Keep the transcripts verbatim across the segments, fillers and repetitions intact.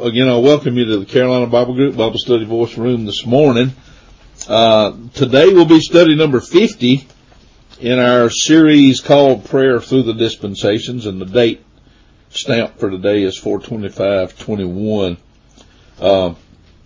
again, I welcome you to the Carolina Bible Group Bible Study Voice Room this morning. Uh, today we'll be study number fifty in our series called Prayer Through the Dispensations, and the date stamp for today is four twenty-five twenty-one. Uh,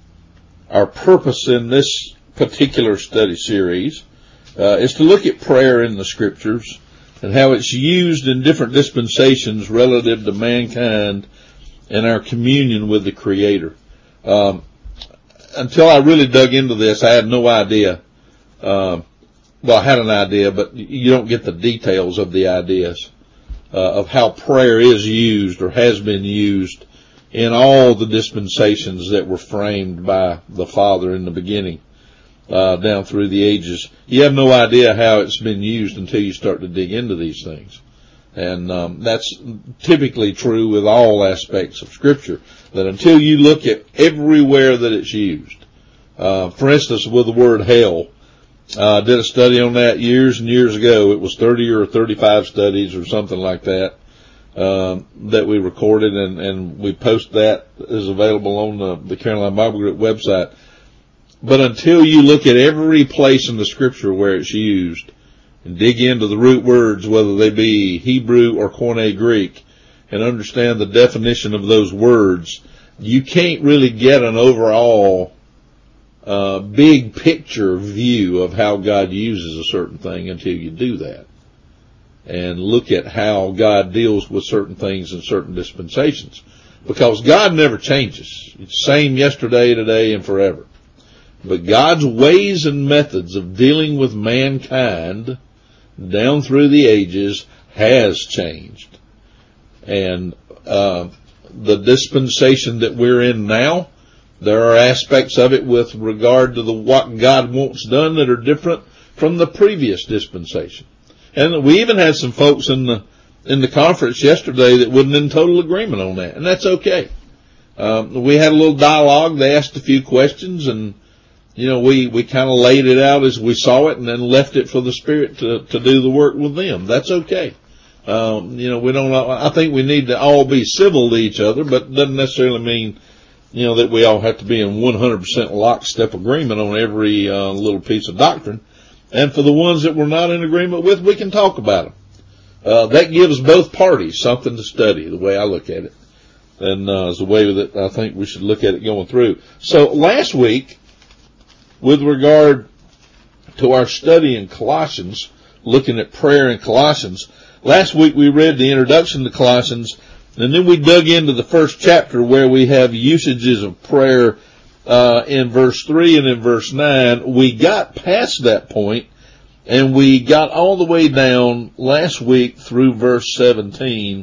our purpose in this particular study series uh, is to look at prayer in the Scriptures and how it's used in different dispensations relative to mankind and our communion with the Creator. Um, until I really dug into this, I had no idea. Uh, well, I had an idea, but you don't get the details of the ideas uh, of how prayer is used or has been used in all the dispensations that were framed by the Father in the beginning, uh, down through the ages. You have no idea how it's been used until you start to dig into these things. And um, that's typically true with all aspects of Scripture, that until you look at everywhere that it's used. Uh, for instance, with the word hell, I uh, did a study on that years and years ago. It was thirty or thirty-five studies or something like that, um, that we recorded, and, and we post that is available on the, the Carolina Bible Group website. But until you look at every place in the Scripture where it's used, and dig into the root words, whether they be Hebrew or Koine Greek, and understand the definition of those words, you can't really get an overall uh, big picture view of how God uses a certain thing until you do that. And look at how God deals with certain things in certain dispensations. Because God never changes. It's the same yesterday, today, and forever. But God's ways and methods of dealing with mankind down through the ages has changed. And uh the dispensation that we're in now, there are aspects of it with regard to the what God wants done that are different from the previous dispensation. And we even had some folks in the in the conference yesterday that wasn't in total agreement on that, and that's okay. Um, we had a little dialogue. They asked a few questions, and You know, we, we kind of laid it out as we saw it and then left it for the Spirit to, to do the work with them. That's okay. Um, you know, we don't, I think we need to all be civil to each other, but it doesn't necessarily mean, you know, that we all have to be in one hundred percent lockstep agreement on every, uh, little piece of doctrine. And for the ones that we're not in agreement with, we can talk about them. Uh, that gives both parties something to study, the way I look at it. And, uh, is the way that I think we should look at it going through. So last week, with regard to our study in Colossians, looking at prayer in Colossians, last week we read the introduction to Colossians, and then we dug into the first chapter where we have usages of prayer uh in verse three and in verse nine. We got past that point, and we got all the way down last week through verse seventeen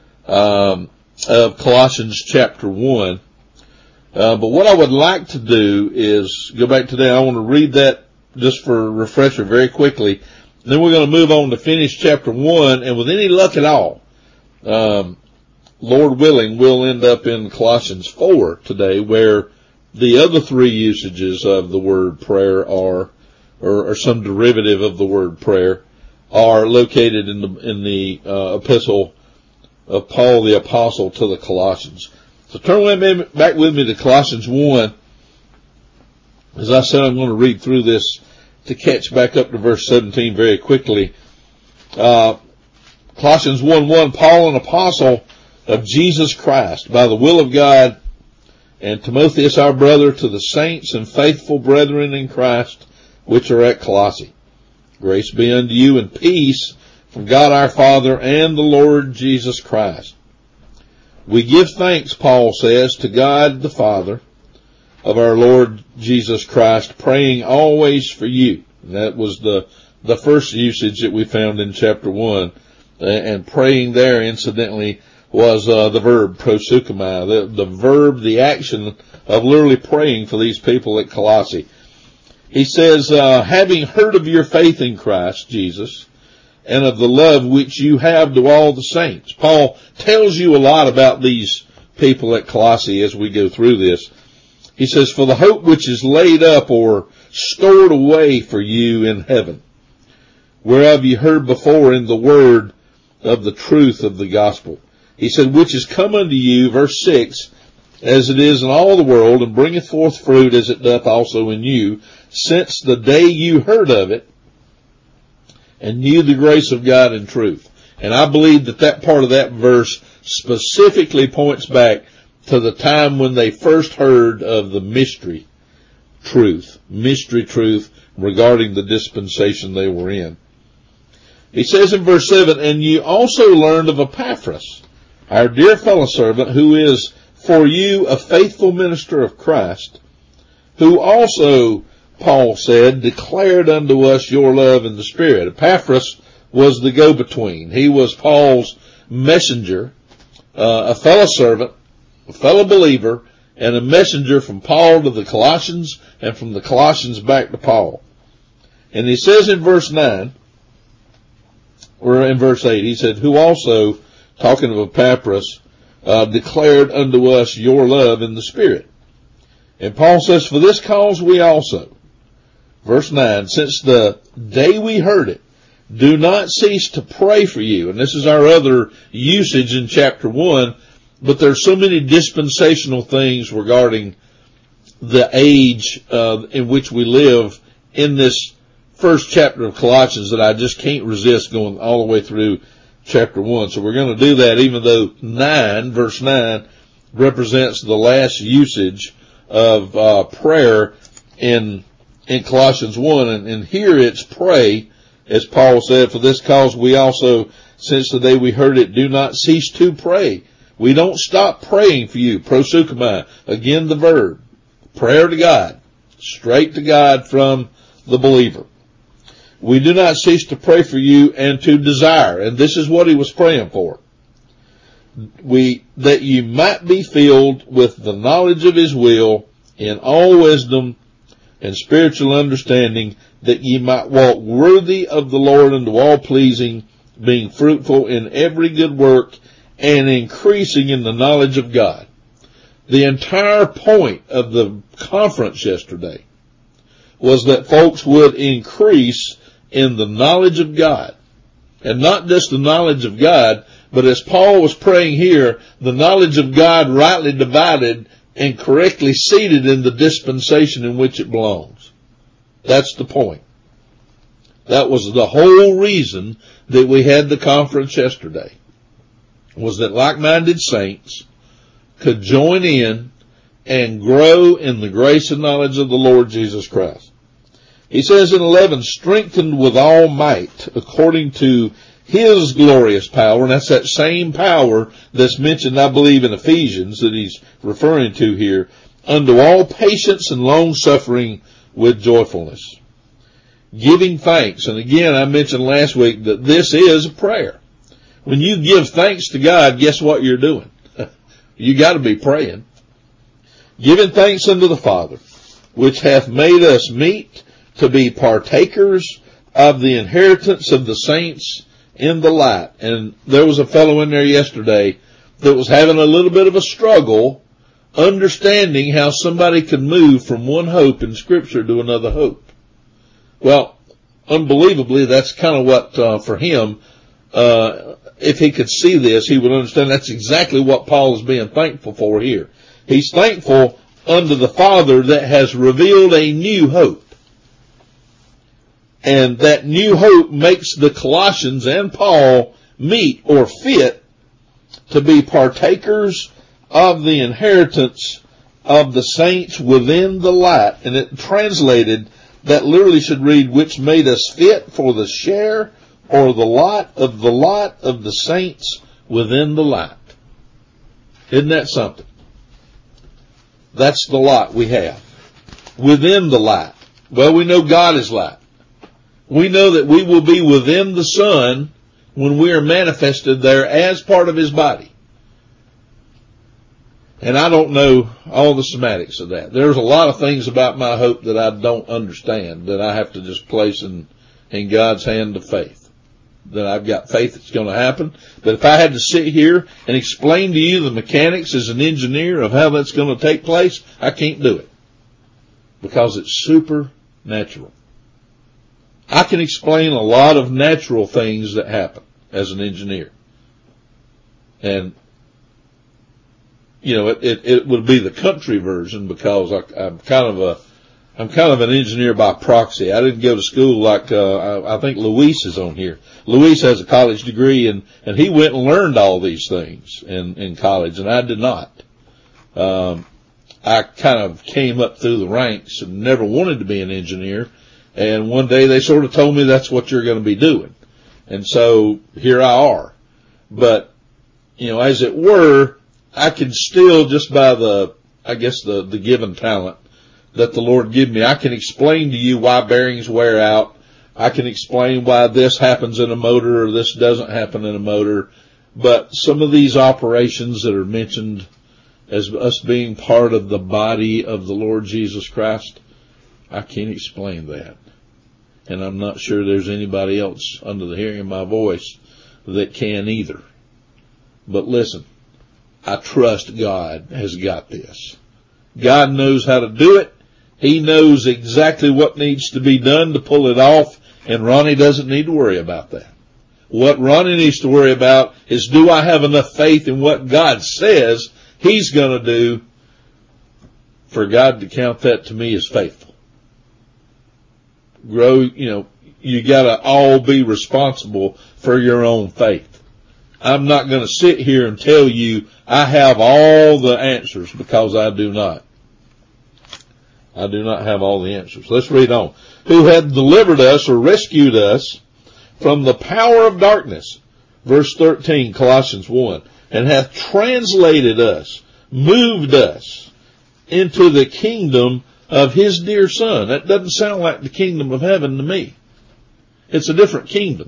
um of Colossians chapter one. Uh, but what I would like to do is go back today. I want to read that just for a refresher very quickly. Then we're going to move on to finish chapter one. And with any luck at all, um, Lord willing, we'll end up in Colossians four today, where the other three usages of the word prayer are, or, or some derivative of the word prayer, are located in the, in the uh, epistle of Paul the Apostle to the Colossians. So turn with me, back with me to Colossians one. As I said, I'm going to read through this to catch back up to verse seventeen very quickly. Uh, Colossians one one, Paul, an apostle of Jesus Christ, by the will of God, and Timotheus our brother, to the saints and faithful brethren in Christ, which are at Colossae. Grace be unto you and peace from God our Father and the Lord Jesus Christ. We give thanks, Paul says, to God the Father of our Lord Jesus Christ, praying always for you. And that was the, the first usage that we found in chapter one. And praying there, incidentally, was uh, the verb, proseuchomai, the, the verb, the action of literally praying for these people at Colossae. He says, uh, having heard of your faith in Christ Jesus, and of the love which you have to all the saints. Paul tells you a lot about these people at Colossae as we go through this. He says, for the hope which is laid up or stored away for you in heaven, whereof you heard before in the word of the truth of the gospel. He said, which is come unto you, verse six, as it is in all the world, and bringeth forth fruit as it doth also in you, since the day you heard of it, and knew the grace of God in truth. And I believe that that part of that verse specifically points back to the time when they first heard of the mystery truth, mystery truth regarding the dispensation they were in. He says in verse seven, and you also learned of Epaphras, our dear fellow servant, who is for you a faithful minister of Christ, who also, Paul said, declared unto us your love in the Spirit. Epaphras was the go-between. He was Paul's messenger, uh, a fellow servant, a fellow believer, and a messenger from Paul to the Colossians and from the Colossians back to Paul. And he says in verse nine, or in verse eight, he said, who also, talking of Epaphras, uh, declared unto us your love in the Spirit. And Paul says, for this cause we also, verse nine, since the day we heard it, do not cease to pray for you. And this is our other usage in chapter one, but there's so many dispensational things regarding the age uh, in which we live in this first chapter of Colossians that I just can't resist going all the way through chapter one. So we're going to do that, even though nine, verse nine, represents the last usage of uh, prayer in in Colossians one. And, and here it's pray, as Paul said, for this cause we also, since the day we heard it, do not cease to pray. We don't stop praying for you. Proseuchomai, again the verb. Prayer to God. Straight to God from the believer. We do not cease to pray for you and to desire. And this is what he was praying for. We, that you might be filled with the knowledge of his will in all wisdom and spiritual understanding, that ye might walk worthy of the Lord unto all pleasing, being fruitful in every good work and increasing in the knowledge of God. The entire point of the conference yesterday was that folks would increase in the knowledge of God. And not just the knowledge of God, but as Paul was praying here, the knowledge of God rightly divided and correctly seated in the dispensation in which it belongs. That's the point. That was the whole reason that we had the conference yesterday, was that like-minded saints could join in and grow in the grace and knowledge of the Lord Jesus Christ. He says in eleven, strengthened with all might according to his glorious power, and that's that same power that's mentioned, I believe, in Ephesians that he's referring to here, unto all patience and long suffering with joyfulness, giving thanks. And again, I mentioned last week that this is a prayer. When you give thanks to God, guess what you're doing? You got to be praying. Giving thanks unto the Father, which hath made us meet to be partakers of the inheritance of the saints in the light. And there was a fellow in there yesterday that was having a little bit of a struggle understanding how somebody could move from one hope in Scripture to another hope. Well, unbelievably, that's kind of what, uh, for him, uh, if he could see this, he would understand that's exactly what Paul is being thankful for here. He's thankful unto the Father that has revealed a new hope. And that new hope makes the Colossians and Paul meet or fit to be partakers of the inheritance of the saints within the light. And it translated, that literally should read, which made us fit for the share or the lot of the lot of the saints within the light. Isn't that something? That's the lot we have. Within the light. Well, we know God is light. We know that we will be within the Son when we are manifested there as part of his body. And I don't know all the semantics of that. There's a lot of things about my hope that I don't understand, that I have to just place in, in God's hand of faith. That I've got faith it's going to happen. But if I had to sit here and explain to you the mechanics as an engineer of how that's going to take place, I can't do it. Because it's supernatural. I can explain a lot of natural things that happen as an engineer. And you know, it, it, it would be the country version because I, I'm kind of a, I'm kind of an engineer by proxy. I didn't go to school like, uh, I, I think Luis is on here. Luis has a college degree and, and he went and learned all these things in, in college and I did not. Um, I kind of came up through the ranks and never wanted to be an engineer. And one day they sort of told me that's what you're going to be doing. And so here I are. But, you know, as it were, I can still just by the, I guess the, the given talent that the Lord give me, I can explain to you why bearings wear out. I can explain why this happens in a motor or this doesn't happen in a motor. But some of these operations that are mentioned as us being part of the body of the Lord Jesus Christ, I can't explain that. And I'm not sure there's anybody else under the hearing of my voice that can either. But listen, I trust God has got this. God knows how to do it. He knows exactly what needs to be done to pull it off, and Ronnie doesn't need to worry about that. What Ronnie needs to worry about is, do I have enough faith in what God says He's going to do for God to count that to me as faithful? Grow, you know, you gotta all be responsible for your own faith. I'm not going to sit here and tell you I have all the answers because I do not. I do not have all the answers. Let's read on. Who had delivered us or rescued us from the power of darkness. Verse thirteen, Colossians one. And hath translated us, moved us into the kingdom of His dear Son. That doesn't sound like the kingdom of heaven to me. It's a different kingdom.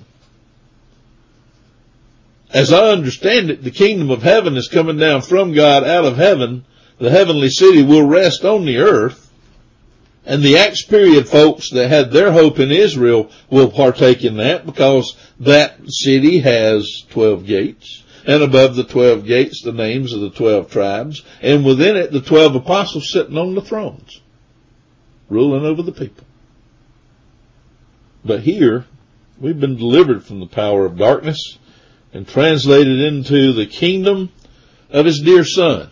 As I understand it, the kingdom of heaven is coming down from God out of heaven. The heavenly city will rest on the earth. And the Acts period folks that had their hope in Israel will partake in that because that city has twelve gates. And above the twelve gates, the names of the twelve tribes. And within it, the twelve apostles sitting on the thrones, ruling over the people. But here, we've been delivered from the power of darkness and translated into the kingdom of His dear Son.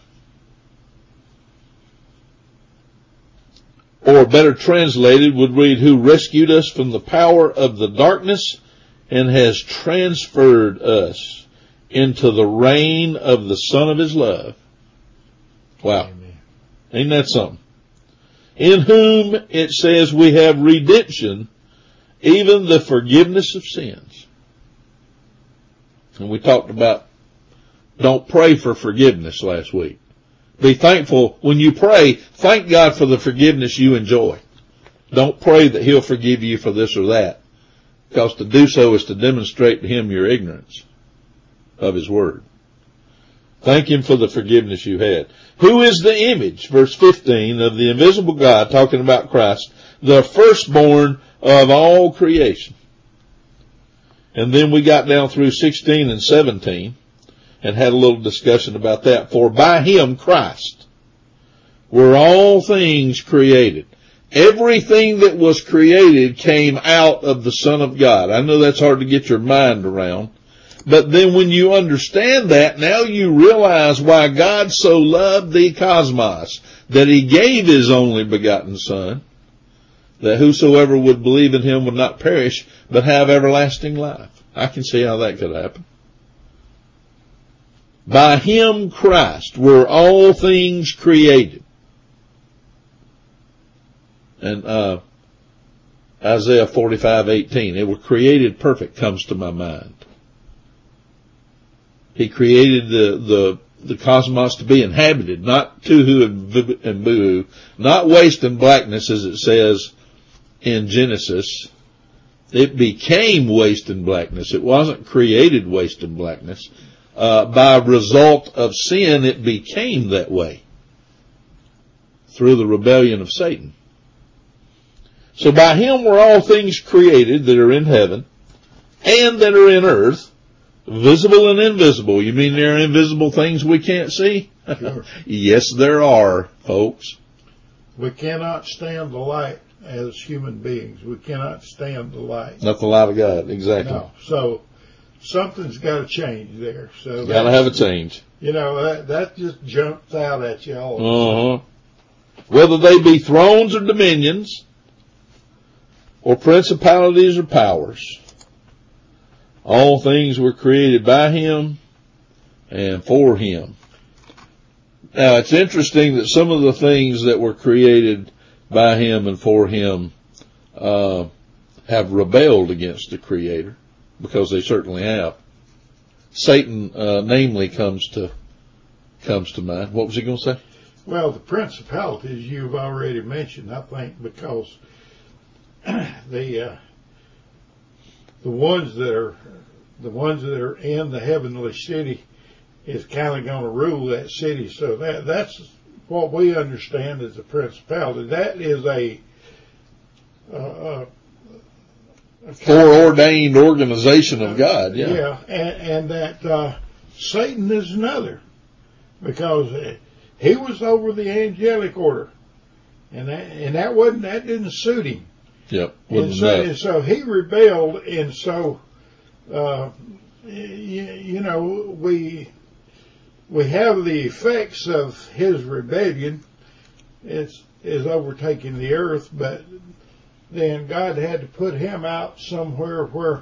Or better translated would read, who rescued us from the power of the darkness and has transferred us into the reign of the Son of His love. Wow. Amen. Ain't that something? In whom it says we have redemption, even the forgiveness of sins. And we talked about don't pray for forgiveness last week. Be thankful when you pray. Thank God for the forgiveness you enjoy. Don't pray that He'll forgive you for this or that, because to do so is to demonstrate to Him your ignorance of His word. Thank Him for the forgiveness you had. Who is the image, verse fifteen, of the invisible God, talking about Christ, the firstborn of all creation. And then we got down through sixteen and seventeen. And had a little discussion about that. For by Him, Christ, were all things created. Everything that was created came out of the Son of God. I know that's hard to get your mind around. But then when you understand that, now you realize why God so loved the cosmos, that He gave His only begotten Son, that whosoever would believe in Him would not perish, but have everlasting life. I can see how that could happen. By Him, Christ, were all things created. And uh Isaiah forty-five eighteen, they were created perfect, comes to my mind. He created the the the cosmos to be inhabited, not to-hoo and boo-hoo, not waste and blackness as it says in Genesis. It became waste and blackness. It wasn't created waste and blackness. Uh, by result of sin, it became that way through the rebellion of Satan. So by Him were all things created that are in heaven and that are in earth, visible and invisible. You mean there are invisible things we can't see? Sure. Yes, there are, folks. We cannot stand the light as human beings. We cannot stand the light. Not the light of God, exactly. No. So something's got to change there. So got to have a change. You know, that, that just jumps out at you all. Uh-huh. Whether they be thrones or dominions, or principalities or powers, all things were created by him and for him. Now, it's interesting that some of the things that were created by him and for him uh, have rebelled against the Creator, because they certainly have. Satan, uh, namely, comes to comes to mind. What was he going to say? Well, the principalities you've already mentioned, I think, because the uh, the ones that are the ones that are in the heavenly city is kind of going to rule that city. So that that's what we understand as a principality. That is a, uh, a foreordained organization of God. Yeah, yeah, and, and that uh, Satan is another, because he was over the angelic order, and that and that wasn't that didn't suit him. Yep. And so, and so he rebelled, and so uh, you, you know we. We have the effects of his rebellion. It's is overtaking the earth, but then God had to put him out somewhere where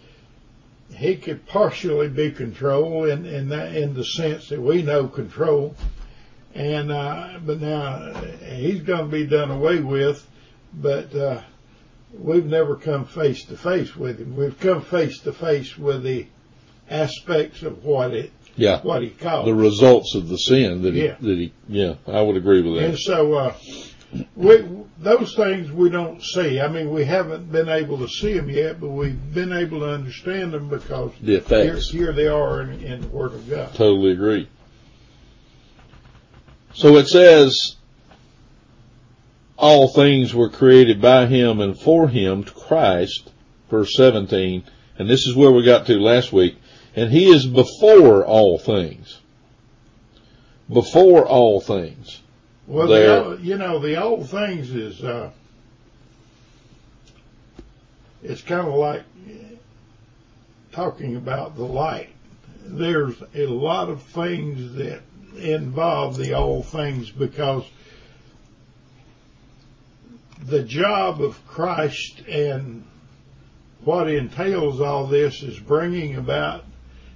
he could partially be controlled in in, that, in the sense that we know control. And uh, but now he's going to be done away with. But uh, we've never come face to face with him. We've come face to face with the aspects of what it. Yeah, what he called the results of the sin that he, yeah. that he, yeah, I would agree with that. And so, uh, we, those things we don't see. I mean, we haven't been able to see them yet, but we've been able to understand them because the effects. Here, here they are in, in the Word of God. Totally agree. So it says, all things were created by him and for him, Christ, verse seventeen, and this is where we got to last week. And he is before all things. Before all things. Well, the, you know, the all things is, uh, it's kind of like talking about the light. There's a lot of things that involve the all things, because the job of Christ and what entails all this is bringing about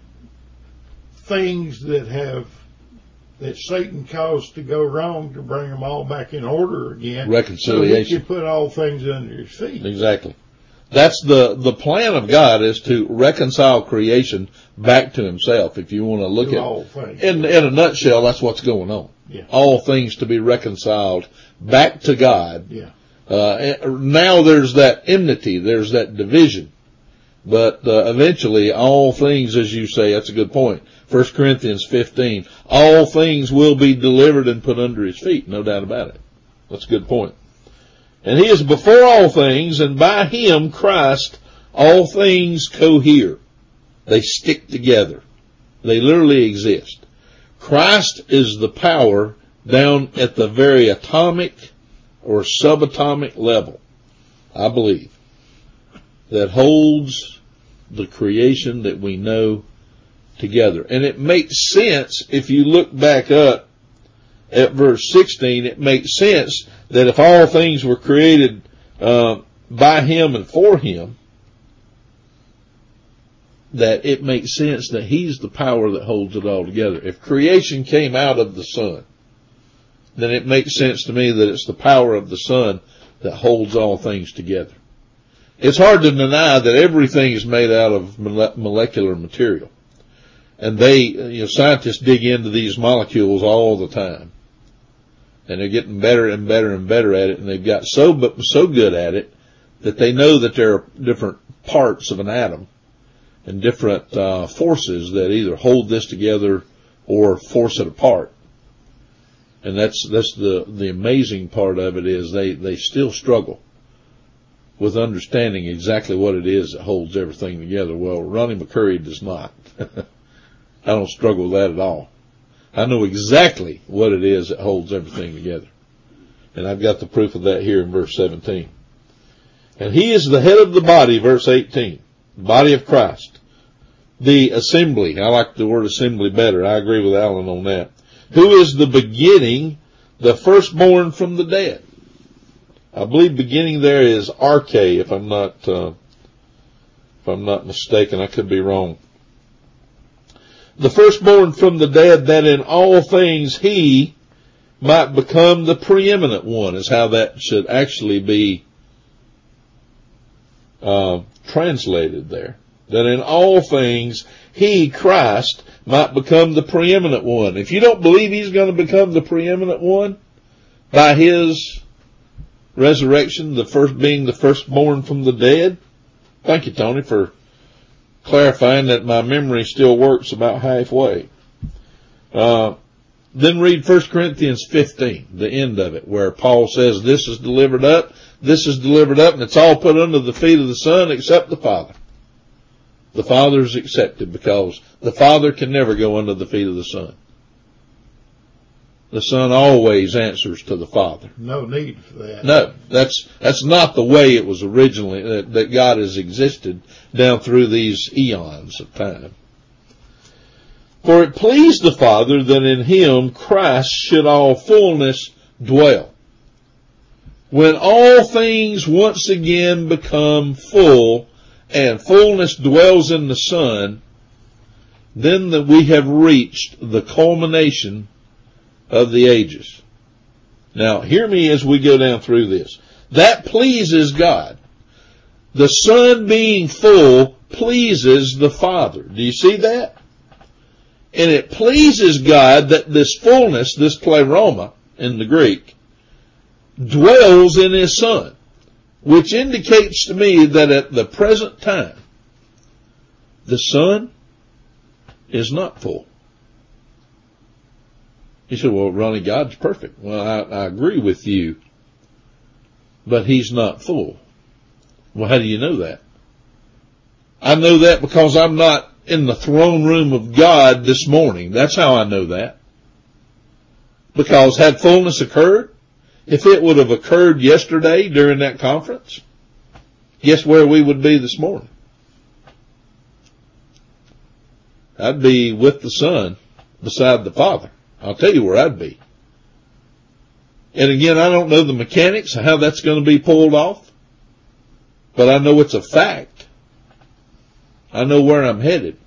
things that have that Satan caused to go wrong, to bring them all back in order again. Reconciliation. So he can put all things under his feet. Exactly. That's the, the plan of God, is to reconcile creation back to himself. If you want to look to at all things. In, in a nutshell, that's what's going on. Yeah. All things to be reconciled back to God. Yeah. Uh, now there's that enmity, there's that division. But uh, eventually, all things, as you say, that's a good point. First Corinthians fifteen, all things will be delivered and put under his feet. No doubt about it. That's a good point. And he is before all things, and by him, Christ, all things cohere. They stick together. They literally exist. Christ is the power down at the very atomic or subatomic level, I believe, that holds the creation that we know together. And it makes sense if you look back up at verse sixteen. It makes sense that if all things were created uh, by him and for him, that it makes sense that he's the power that holds it all together. If creation came out of the Son, then it makes sense to me that it's the power of the Son that holds all things together. It's hard to deny that everything is made out of molecular material. And they, you know, scientists dig into these molecules all the time. And they're getting better and better and better at it. And they've got so, so good at it that they know that there are different parts of an atom and different uh, forces that either hold this together or force it apart. And that's, that's the, the amazing part of it, is they, they still struggle with understanding exactly what it is that holds everything together. Well, Ronnie McCurry does not. I don't struggle with that at all. I know exactly what it is that holds everything together. And I've got the proof of that here in verse seventeen. And he is the head of the body, verse eighteen, the body of Christ, the assembly. I like the word assembly better. I agree with Alan on that. Who is the beginning, the firstborn from the dead? I believe beginning there is arche, if I'm not, uh, if I'm not mistaken. I could be wrong. The firstborn from the dead, that in all things he might become the preeminent one, is how that should actually be uh, translated there. That in all things he, Christ, might become the preeminent one. If you don't believe he's going to become the preeminent one by his resurrection, the first being the firstborn from the dead, thank you, Tony, for clarifying that my memory still works about halfway. Uh, then read First Corinthians fifteen, the end of it, where Paul says this is delivered up, this is delivered up, and it's all put under the feet of the Son except the Father. The Father is accepted because the Father can never go under the feet of the Son. The Son always answers to the Father. No need for that. No, that's, that's not the way it was originally, that, that God has existed down through these eons of time. For it pleased the Father that in him Christ should all fullness dwell. When all things once again become full and fullness dwells in the Son, then that we have reached the culmination of the ages. Now, hear me as we go down through this. That pleases God. The Son being full pleases the Father. Do you see that? And it pleases God that this fullness, this pleroma in the Greek, dwells in His Son, which indicates to me that at the present time, the Son is not full. He said, well, Ronnie, God's perfect. Well, I, I agree with you, but He's not full. Well, how do you know that? I know that because I'm not in the throne room of God this morning. That's how I know that. Because had fullness occurred, if it would have occurred yesterday during that conference, guess where we would be this morning? I'd be with the Son beside the Father. I'll tell you where I'd be. And again, I don't know the mechanics of how that's going to be pulled off, but I know it's a fact. I know where I'm headed.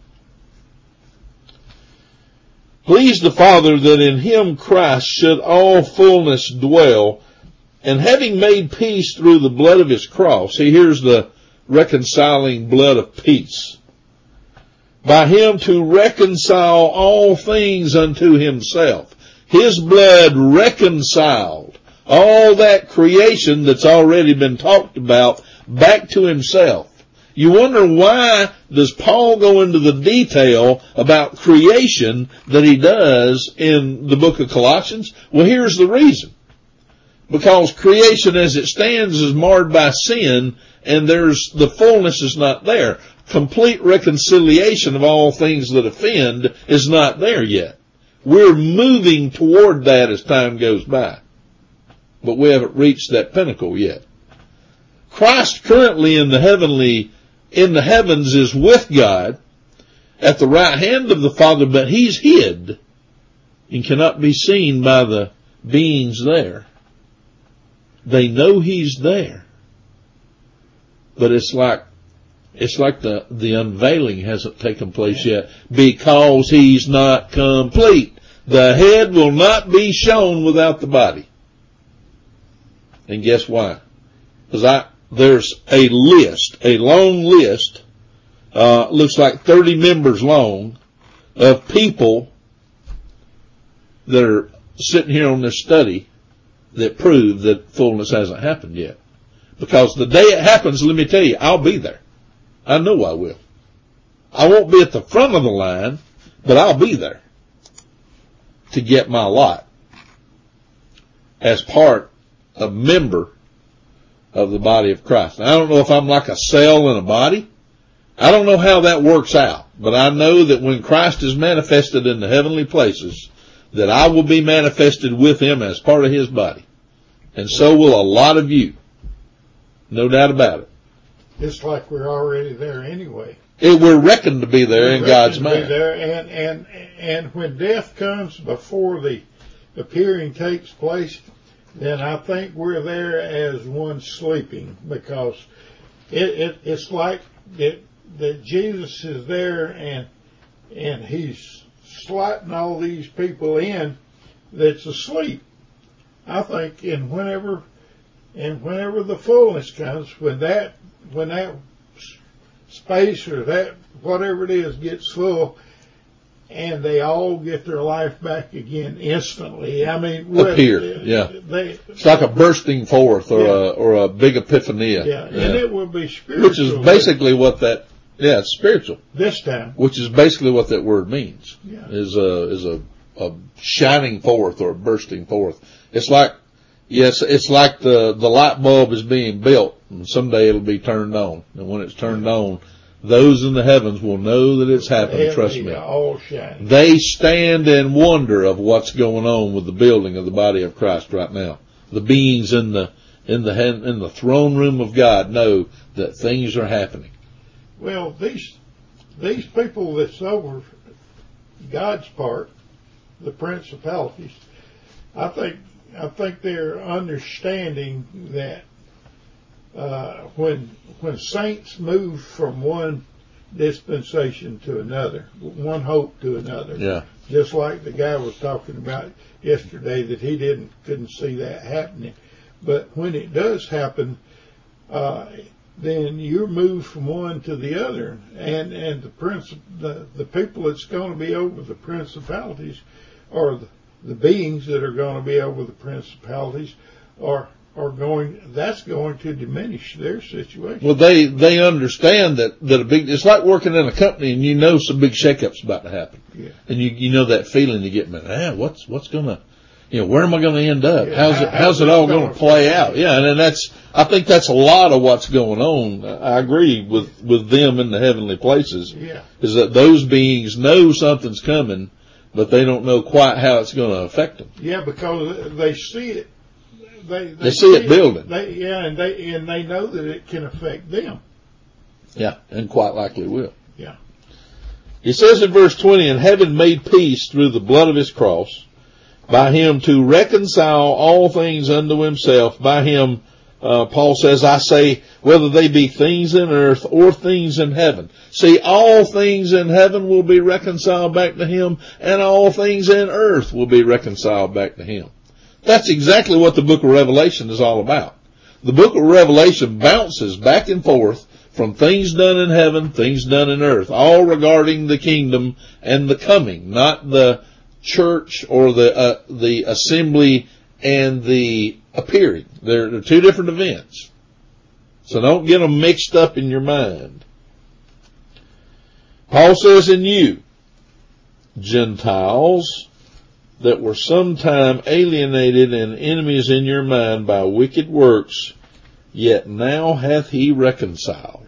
Please the Father that in him Christ should all fullness dwell, and having made peace through the blood of his cross. See, here's the reconciling blood of peace. By him to reconcile all things unto himself. His blood reconciled all that creation that's already been talked about back to himself. You wonder why does Paul go into the detail about creation that he does in the book of Colossians? Well, here's the reason. Because creation as it stands is marred by sin, and there's the fullness is not there. Complete reconciliation of all things that offend is not there yet. We're moving toward that as time goes by. But we haven't reached that pinnacle yet. Christ currently in the heavenly, in the heavens is with God at the right hand of the Father, but he's hid and cannot be seen by the beings there. They know he's there. But it's like It's like the, the unveiling hasn't taken place yet because he's not complete. The head will not be shown without the body. And guess why? Because I, there's a list, a long list, uh, looks like thirty members long of people that are sitting here on this study that prove that fullness hasn't happened yet. Because the day it happens, let me tell you, I'll be there. I know I will. I won't be at the front of the line, but I'll be there to get my lot as part, a member of the body of Christ. Now, I don't know if I'm like a cell in a body. I don't know how that works out, but I know that when Christ is manifested in the heavenly places, that I will be manifested with him as part of his body. And so will a lot of you. No doubt about it. It's like we're already there anyway. It, we're reckoned to be there we're in God's reckoned to be mind. there, and and and when death comes before the appearing takes place, then I think we're there as one sleeping, because it, it it's like that that Jesus is there and and he's slotting all these people in that's asleep. I think, and whenever and whenever the fullness comes, when that when that space or that whatever it is gets full, and they all get their life back again instantly. I mean, appear, with, yeah. They, it's like a bursting forth, or yeah. a or a big epiphania. Yeah, yeah, and it will be spiritual. Which is basically what that. Yeah, it's spiritual this time. Which is basically what that word means. Yeah. Is a is a a shining forth or a bursting forth. It's like yes, it's like the the light bulb is being built, and someday it'll be turned on, and when it's turned yeah. on, those in the heavens will know that it's happened. Trust me. All shining. They stand in wonder of what's going on with the building of the body of Christ right now. The beings in the in the in the throne room of God know that things are happening. Well, these these people that's over God's part, the principalities, I think I think they're understanding that uh, when when saints move from one dispensation to another, one hope to another, yeah. just like the guy was talking about yesterday, that he didn't couldn't see that happening, but when it does happen, uh, then you're moved from one to the other, and and the princip- the the people that's going to be over the principalities, or the, the beings that are going to be over the principalities, are are going. That's going to diminish their situation. Well, they they understand that that a big. It's like working in a company, and you know some big shakeup's about to happen. Yeah. And you you know that feeling you get, man. Ah, what's what's gonna. You know, where am I going to end up? Yeah, how's it, how, how's it all going to play out? Yeah. And, and that's, I think that's a lot of what's going on. I agree with, with them in the heavenly places. Yeah. Is that those beings know something's coming, but they don't know quite how it's going to affect them. Yeah, because they see it. They, they, they see it building. They, yeah, and they, and they know that it can affect them. Yeah. And quite likely will. Yeah. He says in verse twenty, and having made peace through the blood of his cross, by him to reconcile all things unto himself. By him, uh, Paul says, I say, whether they be things in earth or things in heaven. See, all things in heaven will be reconciled back to him, and all things in earth will be reconciled back to him. That's exactly what the book of Revelation is all about. The book of Revelation bounces back and forth from things done in heaven, things done in earth, all regarding the kingdom and the coming, not the church or the uh, the assembly and the appearing. They're, they're two different events. So don't get them mixed up in your mind. Paul says, in you, Gentiles, that were sometime alienated and enemies in your mind by wicked works, yet now hath he reconciled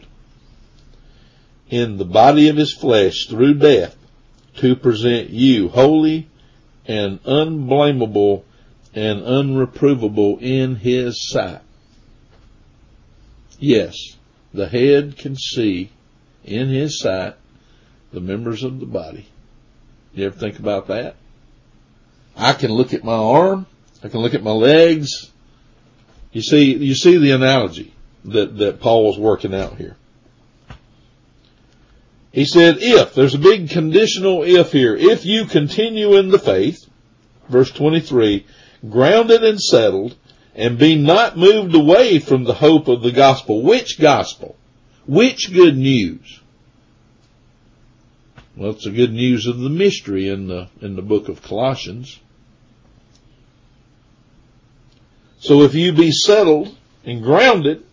in the body of his flesh through death, to present you holy and unblameable and unreprovable in his sight. Yes, the head can see in his sight the members of the body. You ever think about that? I can look at my arm. I can look at my legs. You see, you see the analogy that, that Paul was working out here. He said, if, there's a big conditional if here, if you continue in the faith, verse twenty-three, grounded and settled, and be not moved away from the hope of the gospel. Which gospel? Which good news? Well, it's the good news of the mystery in the, in the book of Colossians. So if you be settled and grounded,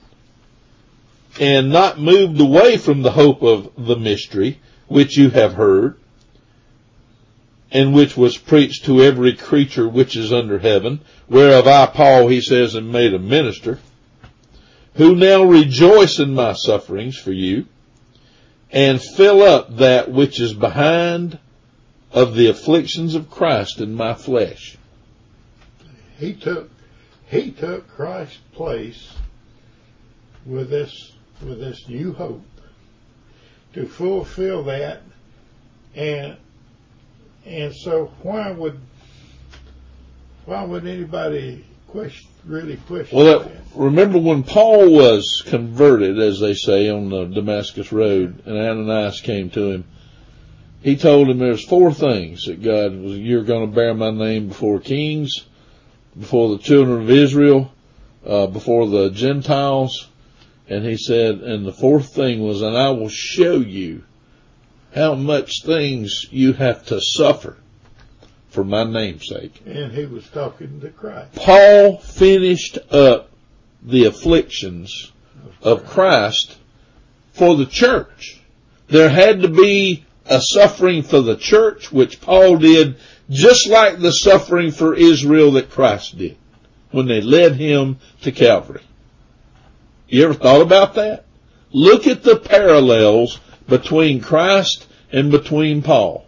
and not moved away from the hope of the mystery, which you have heard, and which was preached to every creature which is under heaven, whereof I, Paul, he says, am made a minister, who now rejoice in my sufferings for you, and fill up that which is behind of the afflictions of Christ in my flesh. He took, he took Christ's place with this, with this new hope. to fulfill that, and and so why would why would anybody question really question well, that? Remember when Paul was converted, as they say, on the Damascus Road, and Ananias came to him, he told him there's four things that God was, you're going to bear my name before kings, before the children of Israel, uh, before the Gentiles. And he said, and the fourth thing was, and I will show you how much things you have to suffer for my name's sake. And he was talking to Christ. Paul finished up the afflictions of Christ for the church. There had to be a suffering for the church, which Paul did, just like the suffering for Israel that Christ did when they led him to Calvary. You ever thought about that? Look at the parallels between Christ and between Paul.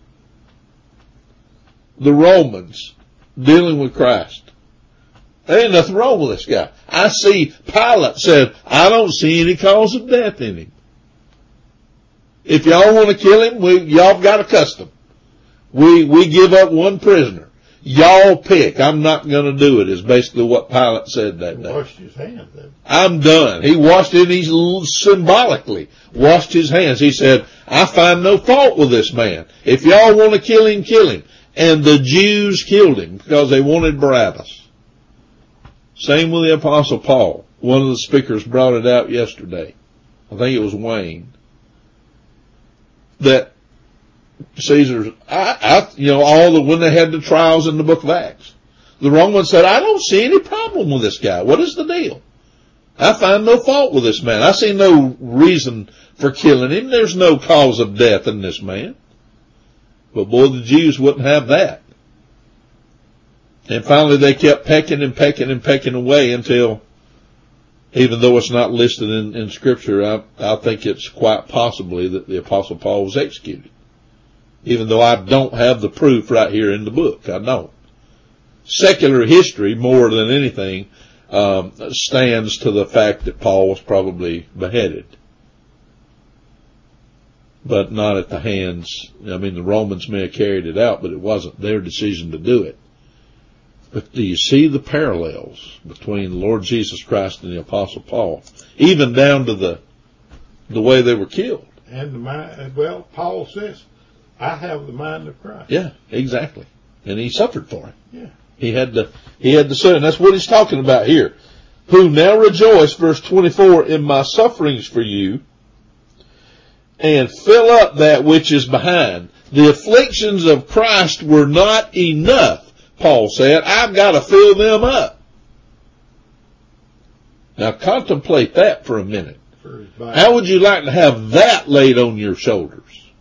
The Romans dealing with Christ. There ain't nothing wrong with this guy. I see Pilate said, I don't see any cause of death in him. If y'all want to kill him, we, y'all got a custom. We, we give up one prisoner. Y'all pick. I'm not going to do it, is basically what Pilate said that day. He washed his hands. Then. I'm done. He washed it, he symbolically washed his hands. He said, I find no fault with this man. If y'all want to kill him, kill him. And the Jews killed him because they wanted Barabbas. Same with the Apostle Paul. One of the speakers brought it out yesterday. I think it was Wayne. That Caesar's, I, I, you know, all the, when they had the trials in the book of Acts, the Romans said, I don't see any problem with this guy. What is the deal? I find no fault with this man. I see no reason for killing him. There's no cause of death in this man. But boy, the Jews wouldn't have that. And finally they kept pecking and pecking and pecking away until, even though it's not listed in, in Scripture, I, I think it's quite possibly that the Apostle Paul was executed. Even though I don't have the proof right here in the book. I don't. Secular history, more than anything, um, stands to the fact that Paul was probably beheaded. But not at the hands, I mean, the Romans may have carried it out, but it wasn't their decision to do it. But do you see the parallels between the Lord Jesus Christ and the Apostle Paul? Even down to the, the way they were killed. And the mind, well, Paul says, I have the mind of Christ. Yeah, exactly. And he suffered for it. Yeah. He had to, he had to say, and that's what he's talking about here. Who now rejoice, verse twenty-four, in my sufferings for you, and fill up that which is behind. The afflictions of Christ were not enough, Paul said. I've got to fill them up. Now contemplate that for a minute. How would you like to have that laid on your shoulders?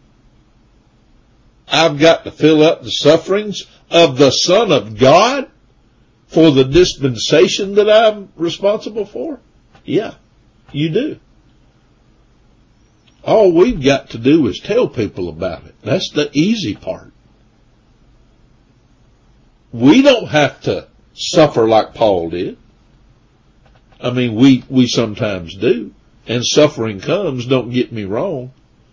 I've got to fill up the sufferings of the Son of God for the dispensation that I'm responsible for? Yeah, you do. All we've got to do is tell people about it. That's the easy part. We don't have to suffer like Paul did. I mean, we, we sometimes do. And suffering comes, don't get me wrong.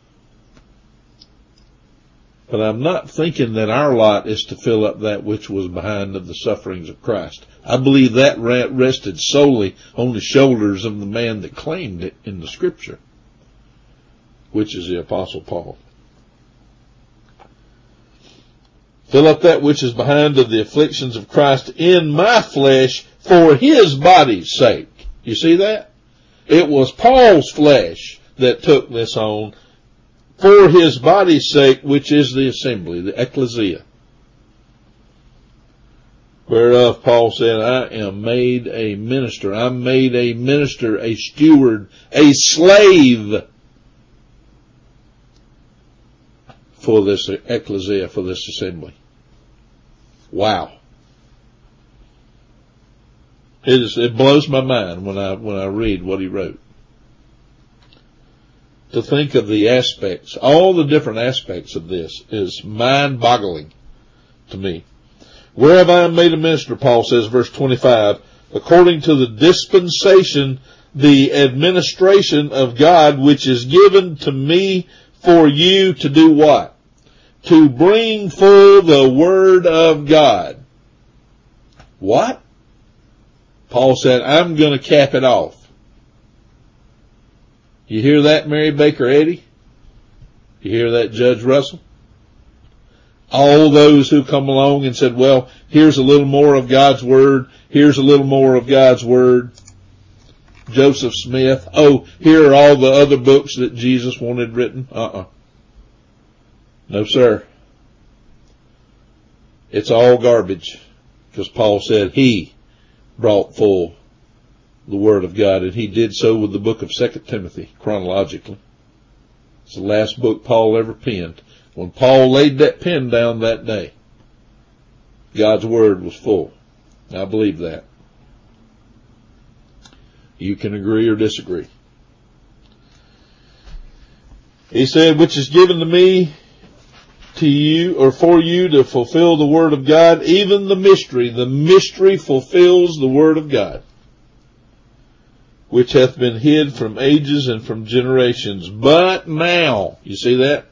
But I'm not thinking that our lot is to fill up that which was behind of the sufferings of Christ. I believe that rested solely on the shoulders of the man that claimed it in the Scripture, which is the Apostle Paul. Fill up that which is behind of the afflictions of Christ in my flesh for his body's sake. You see that? It was Paul's flesh that took this on for his body's sake, which is the assembly, the ecclesia. Whereof Paul said, I am made a minister. I'm made a minister, a steward, a slave for this ecclesia, for this assembly. Wow. It is, it blows my mind when I, when I read what he wrote. To think of the aspects, all the different aspects of this is mind-boggling to me. Whereof I am made a minister, Paul says, verse twenty-five, according to the dispensation, the administration of God, which is given to me for you to do what? To bring full the Word of God. What? Paul said, I'm going to cap it off. You hear that, Mary Baker Eddy? You hear that, Judge Russell? All those who come along and said, well, here's a little more of God's Word. Here's a little more of God's Word. Joseph Smith. Oh, here are all the other books that Jesus wanted written. Uh-uh. No, sir. It's all garbage. Because Paul said he brought full the Word of God, and he did so with the book of Second Timothy, chronologically. It's the last book Paul ever penned. When Paul laid that pen down that day, God's Word was full. I believe that. You can agree or disagree. He said, which is given to me, to you, or for you to fulfill the Word of God, even the mystery. The mystery fulfills the Word of God, which hath been hid from ages and from generations. But now, you see that?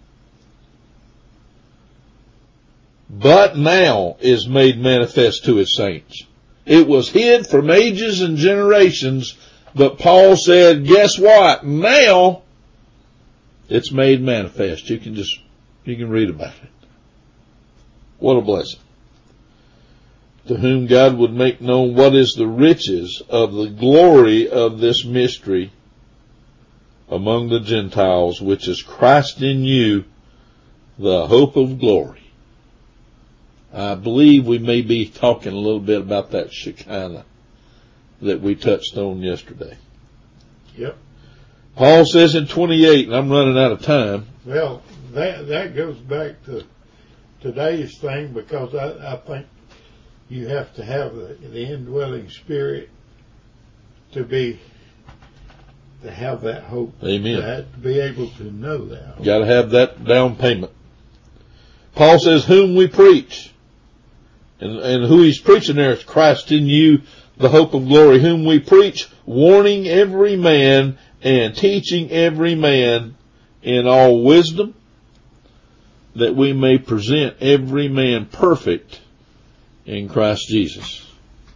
But now is made manifest to his saints. It was hid from ages and generations, but Paul said, guess what? Now it's made manifest. You can just, you can read about it. What a blessing. To whom God would make known what is the riches of the glory of this mystery among the Gentiles, which is Christ in you, the hope of glory. I believe we may be talking a little bit about that Shekinah that we touched on yesterday. Yep. Paul says in twenty-eight, and I'm running out of time. Well, that that goes back to today's thing, because I, I think you have to have the, the indwelling spirit to be to have that hope. Amen. To, have, to be able to know that hope. Got to have that down payment. Paul says, whom we preach. And, and who he's preaching there is Christ in you, the hope of glory, whom we preach, warning every man and teaching every man in all wisdom, that we may present every man perfect in Christ Jesus.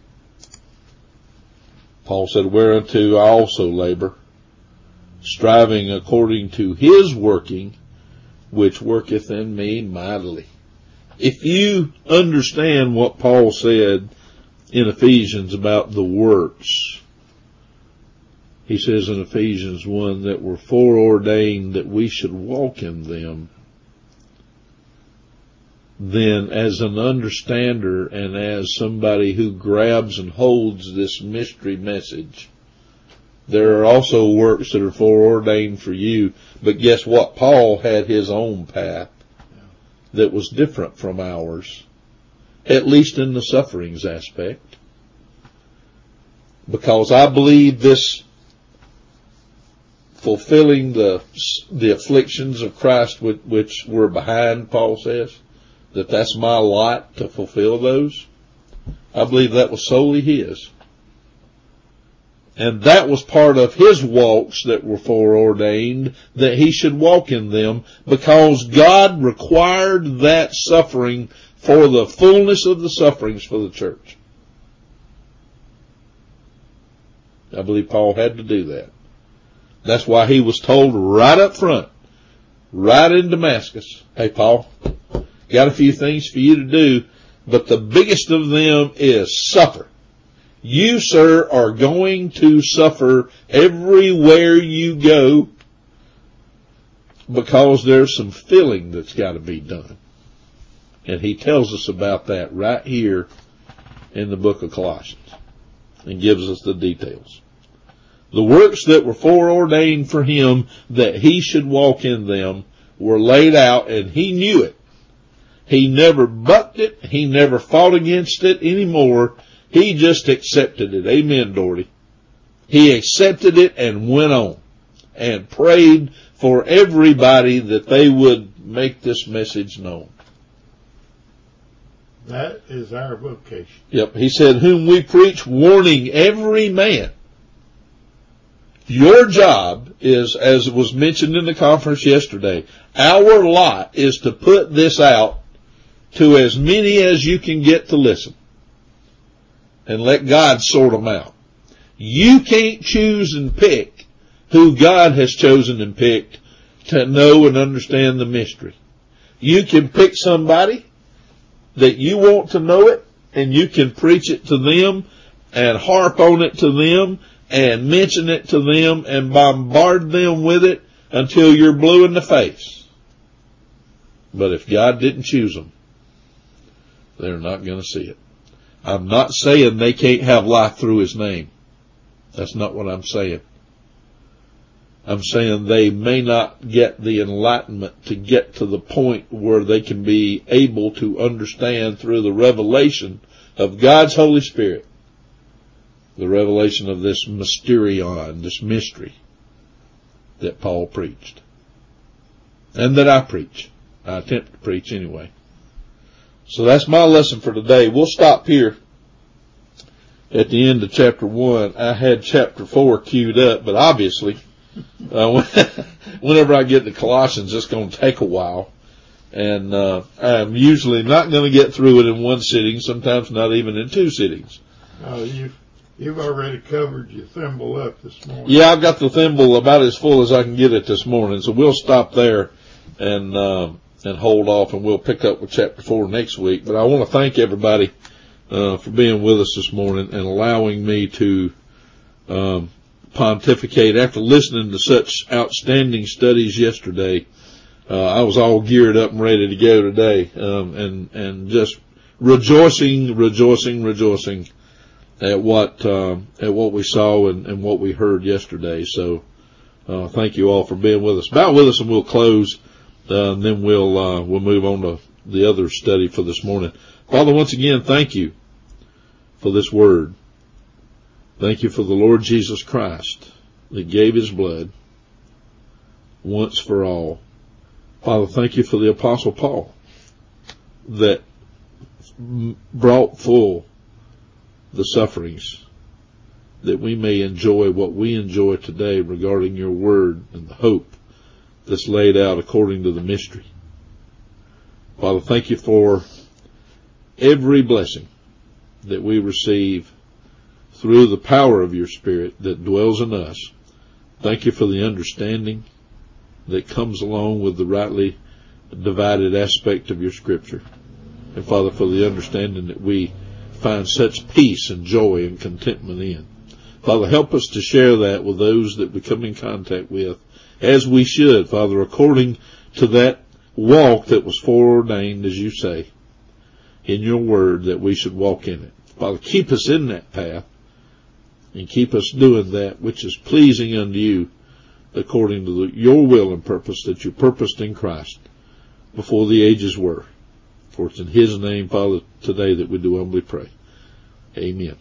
Paul said, whereunto I also labor, striving according to his working, which worketh in me mightily. If you understand what Paul said in Ephesians about the works, he says in Ephesians one that we're foreordained that we should walk in them, then as an understander and as somebody who grabs and holds this mystery message, there are also works that are foreordained for you. But guess what? Paul had his own path that was different from ours, at least in the sufferings aspect. Because I believe this fulfilling the the afflictions of Christ, which we're behind, Paul says, that that's my lot to fulfill those. I believe that was solely his. And that was part of his walks that were foreordained, that he should walk in them, because God required that suffering for the fullness of the sufferings for the church. I believe Paul had to do that. That's why he was told right up front, right in Damascus, hey Paul, got a few things for you to do, but the biggest of them is suffer. You, sir, are going to suffer everywhere you go, because there's some filling that's got to be done. And he tells us about that right here in the book of Colossians and gives us the details. The works that were foreordained for him that he should walk in them were laid out, and he knew it. He never bucked it. He never fought against it anymore. He just accepted it. Amen, Doherty. He accepted it and went on and prayed for everybody that they would make this message known. That is our vocation. Yep. He said, whom we preach, warning every man. Your job is, as was mentioned in the conference yesterday, our lot is to put this out to as many as you can get to listen. And let God sort them out. You can't choose and pick who God has chosen and picked to know and understand the mystery. You can pick somebody that you want to know it, and you can preach it to them and harp on it to them and mention it to them and bombard them with it until you're blue in the face. But if God didn't choose them, they're not going to see it. I'm not saying they can't have life through His name. That's not what I'm saying. I'm saying they may not get the enlightenment to get to the point where they can be able to understand through the revelation of God's Holy Spirit, the revelation of this mysterion, this mystery that Paul preached. And that I preach. I attempt to preach anyway. So that's my lesson for today. We'll stop here at the end of chapter one. I had chapter four queued up, but obviously, uh, whenever I get to Colossians, it's going to take a while. And uh, I'm usually not going to get through it in one sitting, sometimes not even in two sittings. Oh, you've, you've already covered your thimble up this morning. Yeah, I've got the thimble about as full as I can get it this morning, so we'll stop there and uh, and hold off, and we'll pick up with chapter four next week. But I want to thank everybody uh, for being with us this morning and allowing me to um, pontificate. After listening to such outstanding studies yesterday, uh, I was all geared up and ready to go today, um, and and just rejoicing, rejoicing, rejoicing at what uh, at what we saw and, and what we heard yesterday. So uh, thank you all for being with us. About with us, and we'll close. Uh, and then we'll uh, we'll move on to the other study for this morning. Father, once again, thank you for this word. Thank you for the Lord Jesus Christ that gave His blood once for all. Father, thank you for the Apostle Paul that brought full the sufferings that we may enjoy what we enjoy today regarding your word and the hope that's laid out according to the mystery. Father, thank you for every blessing that we receive through the power of your Spirit that dwells in us. Thank you for the understanding that comes along with the rightly divided aspect of your Scripture. And Father, for the understanding that we find such peace and joy and contentment in. Father, help us to share that with those that we come in contact with, as we should, Father, according to that walk that was foreordained, as you say, in your word, that we should walk in it. Father, keep us in that path and keep us doing that which is pleasing unto you according to the, your will and purpose that you purposed in Christ before the ages were. For it's in His name, Father, today that we do humbly pray. Amen.